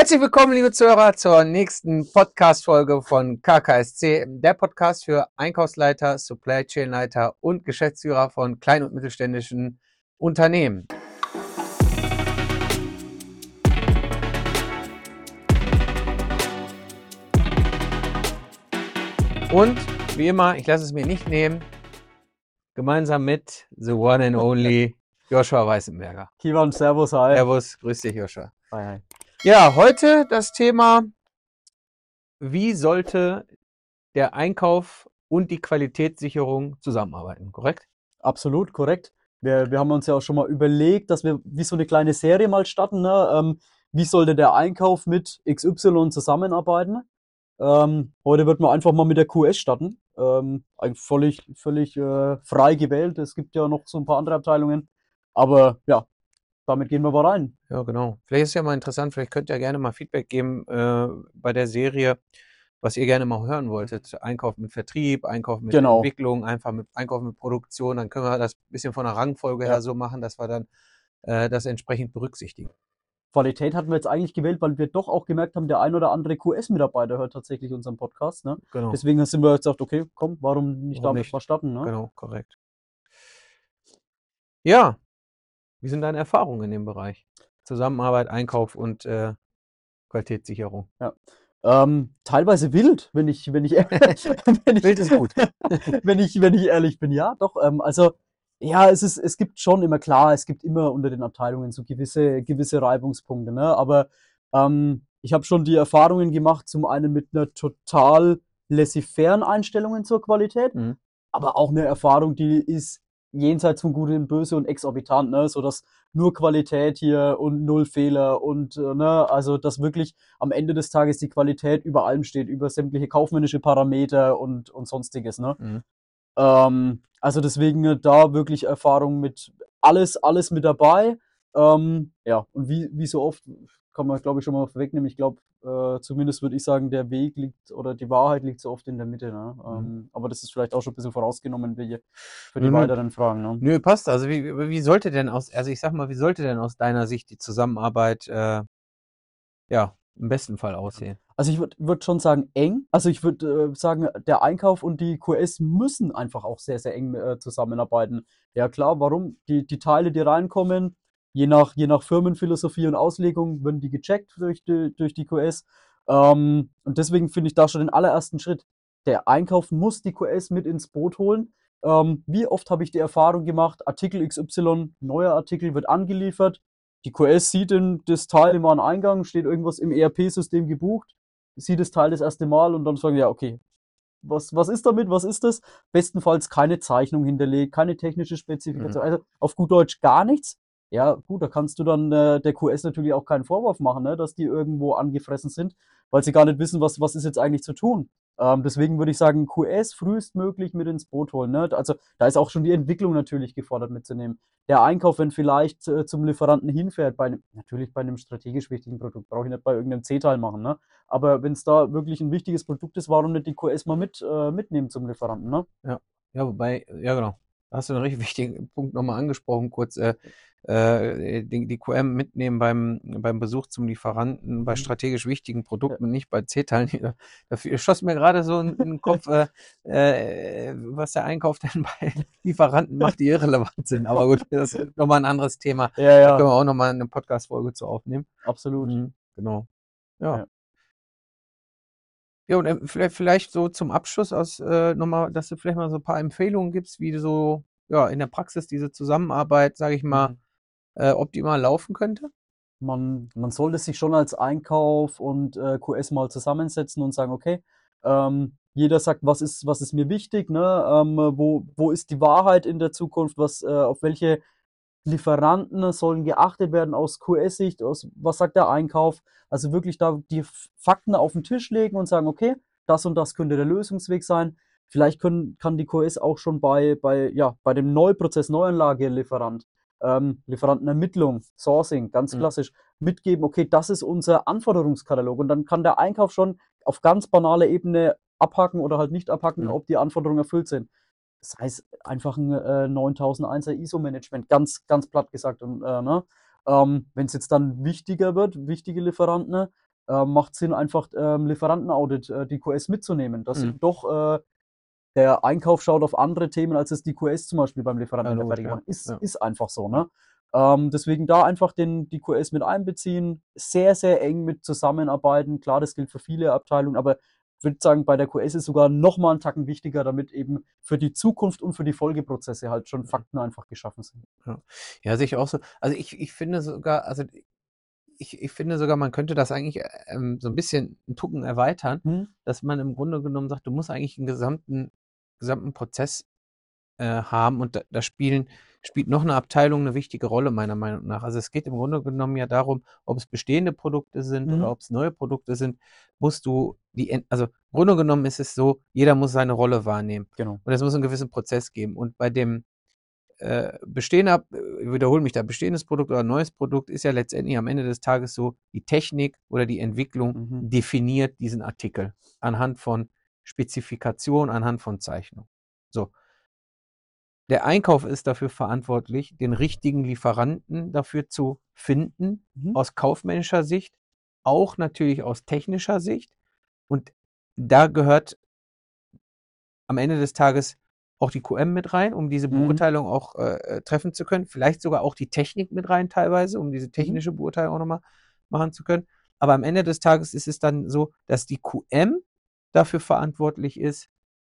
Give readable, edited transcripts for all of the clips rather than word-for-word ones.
Herzlich willkommen, liebe Zuhörer, zur nächsten Podcast-Folge von KKSC, der Podcast für Einkaufsleiter, Supply Chain Leiter und Geschäftsführer von kleinen und mittelständischen Unternehmen. Und wie immer, ich lasse es mir nicht nehmen, gemeinsam mit the one and only Joshua Weißenberger. Kivan, servus, hi. Servus, grüß dich, Joshua. Hi, hi. Ja, heute das Thema: Wie sollte der Einkauf und die Qualitätssicherung zusammenarbeiten, korrekt? Absolut, korrekt. Wir haben uns ja auch schon mal überlegt, dass wir wie so eine kleine Serie mal starten. Ne? Wie sollte der Einkauf mit XY zusammenarbeiten? Heute wird man einfach mal mit der QS starten. Eigentlich völlig frei gewählt. Es gibt ja noch so ein paar andere Abteilungen. Aber ja, damit gehen wir mal rein. Ja, genau. Vielleicht ist es ja mal interessant, vielleicht könnt ihr gerne mal Feedback geben bei der Serie, was ihr gerne mal hören wolltet. Einkauf mit Vertrieb, Einkauf mit Genau. Entwicklung, Einkauf mit Produktion. Dann können wir das ein bisschen von der Rangfolge her so machen, dass wir dann das entsprechend berücksichtigen. Qualität hatten wir jetzt eigentlich gewählt, weil wir doch auch gemerkt haben, der ein oder andere QS-Mitarbeiter hört tatsächlich unseren Podcast. Ne? Genau. Deswegen sind wir jetzt gesagt, okay, komm, warum nicht Warum damit nicht? mal starten? Ne? Genau, korrekt. Ja, wie sind deine Erfahrungen in dem Bereich? Zusammenarbeit, Einkauf und Qualitätssicherung. Ja. Teilweise wild, wenn ich Wild ist gut. wenn ich ehrlich bin, ja, doch. Also ja, es gibt schon immer, klar, es gibt immer unter den Abteilungen so gewisse Reibungspunkte, ne? Aber ich habe schon die Erfahrungen gemacht, zum einen mit einer total laissez-faire Einstellung zur Qualität, Mhm. aber auch eine Erfahrung, die ist jenseits von Gut und Böse und exorbitant, ne? So dass nur Qualität hier und null Fehler und ne, also dass wirklich am Ende des Tages die Qualität über allem steht, über sämtliche kaufmännische Parameter und sonstiges, ne? Mhm. Also deswegen da wirklich Erfahrung mit alles mit dabei. Ja, und wie so oft kann man, glaube ich, schon mal vorwegnehmen. Ich glaube, zumindest würde ich sagen, der Weg liegt oder die Wahrheit liegt so oft in der Mitte. Ne? Aber das ist vielleicht auch schon ein bisschen vorausgenommen für die weiteren Fragen. Ne? Nö, passt. Also wie sollte denn ich sag mal, wie sollte denn aus deiner Sicht die Zusammenarbeit im besten Fall aussehen? Also ich würd schon sagen eng. Also ich würde sagen, der Einkauf und die QS müssen einfach auch sehr, sehr eng zusammenarbeiten. Ja klar, warum? Die Teile, die reinkommen, je nach Firmenphilosophie und Auslegung, werden die gecheckt durch die QS. Und deswegen finde ich da schon den allerersten Schritt. Der Einkauf muss die QS mit ins Boot holen. Wie oft habe ich die Erfahrung gemacht, Artikel XY, neuer Artikel wird angeliefert, die QS sieht das Teil im Wareneingang, steht irgendwas im ERP-System gebucht, sieht das Teil das erste Mal und dann sagen, ja, okay, was ist damit, was ist das? Bestenfalls keine Zeichnung hinterlegt, keine technische Spezifikation, also auf gut Deutsch gar nichts. Ja, gut, da kannst du dann der QS natürlich auch keinen Vorwurf machen, ne, dass die irgendwo angefressen sind, weil sie gar nicht wissen, was ist jetzt eigentlich zu tun. Deswegen würde ich sagen, QS frühestmöglich mit ins Boot holen. Ne? Also da ist auch schon die Entwicklung natürlich gefordert mitzunehmen. Der Einkauf, wenn vielleicht zum Lieferanten hinfährt, natürlich bei einem strategisch wichtigen Produkt, brauche ich nicht bei irgendeinem C-Teil machen. Ne? Aber wenn es da wirklich ein wichtiges Produkt ist, warum nicht die QS mal mitnehmen zum Lieferanten? Ne? Ja, wobei, ja genau, da hast du einen richtig wichtigen Punkt nochmal angesprochen, kurz, die QM mitnehmen beim Besuch zum Lieferanten, bei strategisch wichtigen Produkten und nicht bei C-Teilen. Dafür schoss mir gerade so in den Kopf, was der Einkauf denn bei Lieferanten macht, die irrelevant sind. Aber gut, das ist nochmal ein anderes Thema. Da können wir auch nochmal eine Podcast-Folge zu aufnehmen. Absolut. Genau. Ja. Ja, und vielleicht so zum Abschluss nochmal, dass du vielleicht mal so ein paar Empfehlungen gibst, wie so in der Praxis diese Zusammenarbeit, sage ich mal, optimal laufen könnte? Man sollte sich schon als Einkauf und QS mal zusammensetzen und sagen, okay, jeder sagt, was ist mir wichtig, ne? Wo ist die Wahrheit in der Zukunft, auf welche Lieferanten sollen geachtet werden aus QS-Sicht, was sagt der Einkauf? Also wirklich da die Fakten auf den Tisch legen und sagen, okay, das und das könnte der Lösungsweg sein. Vielleicht kann die QS auch schon bei dem Neuprozess, Neuanlagelieferant, Lieferantenermittlung, Sourcing, ganz klassisch, mitgeben, okay, das ist unser Anforderungskatalog. Und dann kann der Einkauf schon auf ganz banaler Ebene abhaken oder halt nicht abhaken, ob die Anforderungen erfüllt sind. Das heißt einfach ein 9001er ISO-Management, ganz, ganz platt gesagt. Und wenn es jetzt dann wichtiger wird, wichtige Lieferanten, macht Sinn, einfach Lieferantenaudit, die QS mitzunehmen. Dass Mhm. doch der Einkauf schaut auf andere Themen, als es die QS zum Beispiel beim Ja, Lieferanten in der logisch, Fertigung ja. macht. Ist, Ja. ist einfach so, ne? Deswegen da einfach die QS mit einbeziehen, sehr, sehr eng mit zusammenarbeiten. Klar, das gilt für viele Abteilungen, aber ich würde sagen, bei der QS ist sogar noch mal einen Tacken wichtiger, damit eben für die Zukunft und für die Folgeprozesse halt schon Fakten einfach geschaffen sind. Ja. Ja, sehe ich auch so. Also ich finde sogar, also ich finde sogar, man könnte das eigentlich so ein bisschen einen Tucken erweitern, Hm? dass man im Grunde genommen sagt, du musst eigentlich einen gesamten Prozess haben und da spielt noch eine Abteilung eine wichtige Rolle, meiner Meinung nach. Also es geht im Grunde genommen ja darum, ob es bestehende Produkte sind oder Mhm. ob es neue Produkte sind, musst du also im Grunde genommen ist es so, jeder muss seine Rolle wahrnehmen. Genau. Und es muss einen gewissen Prozess geben. Und bei dem bestehender, wiederhole mich da, bestehendes Produkt oder neues Produkt ist ja letztendlich am Ende des Tages so, die Technik oder die Entwicklung Mhm. definiert diesen Artikel anhand von Spezifikation, anhand von Zeichnung. So. Der Einkauf ist dafür verantwortlich, den richtigen Lieferanten dafür zu finden, Mhm. aus kaufmännischer Sicht, auch natürlich aus technischer Sicht. Und da gehört am Ende des Tages auch die QM mit rein, um diese Mhm. Beurteilung auch treffen zu können. Vielleicht sogar auch die Technik mit rein teilweise, um diese Mhm. technische Beurteilung auch nochmal machen zu können. Aber am Ende des Tages ist es dann so, dass die QM dafür verantwortlich ist,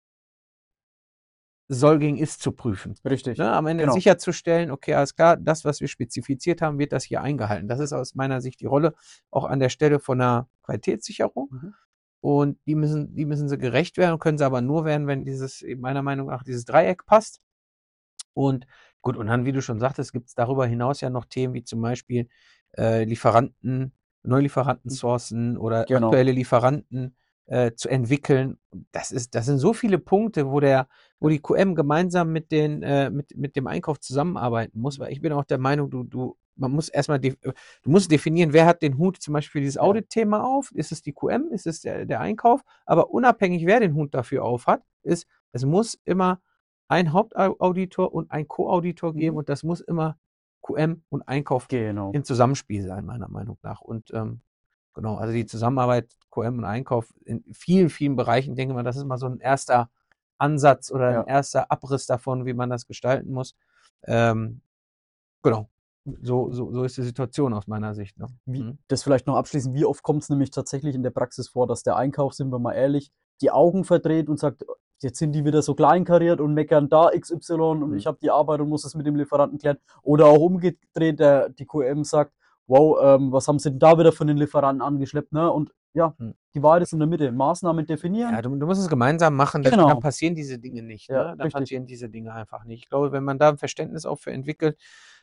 soll gegen ist zu prüfen. Richtig. Ne, am Ende Genau. sicherzustellen, okay, alles klar, das, was wir spezifiziert haben, wird das hier eingehalten. Das ist aus meiner Sicht die Rolle auch an der Stelle von einer Qualitätssicherung. Mhm. Und die müssen sie gerecht werden, können sie aber nur werden, wenn meiner Meinung nach, dieses Dreieck passt. Und gut, und dann, wie du schon sagtest, gibt es darüber hinaus ja noch Themen wie zum Beispiel Lieferanten, Neulieferanten sourcen oder Genau. aktuelle Lieferanten zu entwickeln. Das sind so viele Punkte, wo die QM gemeinsam mit dem Einkauf zusammenarbeiten muss, weil ich bin auch der Meinung, man muss erstmal, du musst definieren, wer hat den Hut zum Beispiel für dieses Ja. Audit-Thema auf? Ist es die QM? Ist es der Einkauf? Aber unabhängig, wer den Hut dafür auf hat, es muss immer ein Hauptauditor und ein Co-Auditor geben Mhm. und das muss immer QM und Einkauf Genau. im Zusammenspiel sein, meiner Meinung nach. Und genau, also die Zusammenarbeit QM und Einkauf in vielen, vielen Bereichen, denke mal, das ist mal so ein erster Ansatz oder ein Ja. erster Abriss davon, wie man das gestalten muss. Genau, so ist die Situation aus meiner Sicht. Ne? Das vielleicht noch abschließend, wie oft kommt es nämlich tatsächlich in der Praxis vor, dass der Einkauf, sind wir mal ehrlich, die Augen verdreht und sagt, jetzt sind die wieder so kleinkariert und meckern da XY und ich habe die Arbeit und muss es mit dem Lieferanten klären. Oder auch umgedreht, die QM sagt, wow, was haben sie denn da wieder von den Lieferanten angeschleppt, ne? Und ja, die Wahrheit ist in der Mitte. Maßnahmen definieren. Ja, du musst es gemeinsam machen, Genau. dann passieren diese Dinge nicht. Ja, Ne? Dann richtig. passieren diese Dinge einfach nicht. Ich glaube, wenn man da ein Verständnis auch für entwickelt,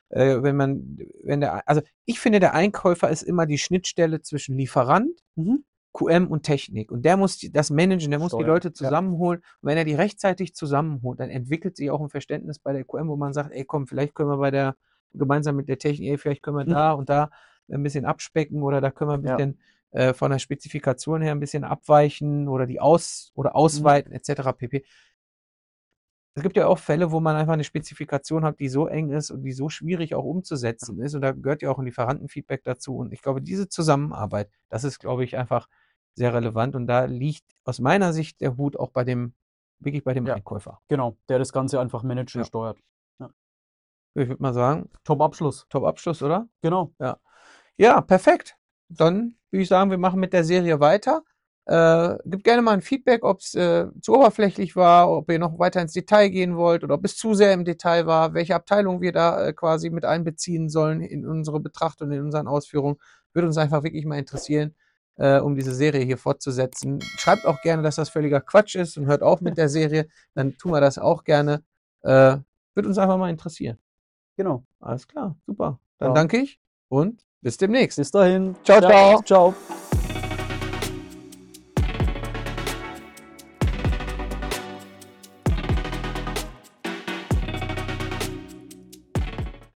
also ich finde, der Einkäufer ist immer die Schnittstelle zwischen Lieferant, Mhm. QM und Technik. Und der muss das managen, der muss die Steuern. Leute Ja. zusammenholen. Und wenn er die rechtzeitig zusammenholt, dann entwickelt sich auch ein Verständnis bei der QM, wo man sagt, ey komm, vielleicht können wir gemeinsam mit der Technik, ey, vielleicht können wir da und da ein bisschen abspecken oder da können wir ein Ja. bisschen von der Spezifikation her ein bisschen abweichen oder ausweiten etc. pp. Es gibt ja auch Fälle, wo man einfach eine Spezifikation hat, die so eng ist und die so schwierig auch umzusetzen ist. Und da gehört ja auch ein Lieferantenfeedback dazu. Und ich glaube, diese Zusammenarbeit, das ist, glaube ich, einfach sehr relevant. Und da liegt aus meiner Sicht der Hut auch wirklich bei dem Ja. Einkäufer. Genau, der das Ganze einfach managt und Ja. steuert. Ich würde mal sagen, Top-Abschluss. Top-Abschluss, oder? Genau. Ja, perfekt. Dann würde ich sagen, wir machen mit der Serie weiter. Gebt gerne mal ein Feedback, ob es zu oberflächlich war, ob ihr noch weiter ins Detail gehen wollt oder ob es zu sehr im Detail war, welche Abteilung wir da quasi mit einbeziehen sollen in unsere Betrachtung, in unseren Ausführungen. Würde uns einfach wirklich mal interessieren, um diese Serie hier fortzusetzen. Schreibt auch gerne, dass das völliger Quatsch ist und hört auf mit der Serie. Dann tun wir das auch gerne. Würde uns einfach mal interessieren. Genau. Alles klar, super. Dann Ja. danke ich und bis demnächst. Bis dahin. Ciao, ciao. Ciao.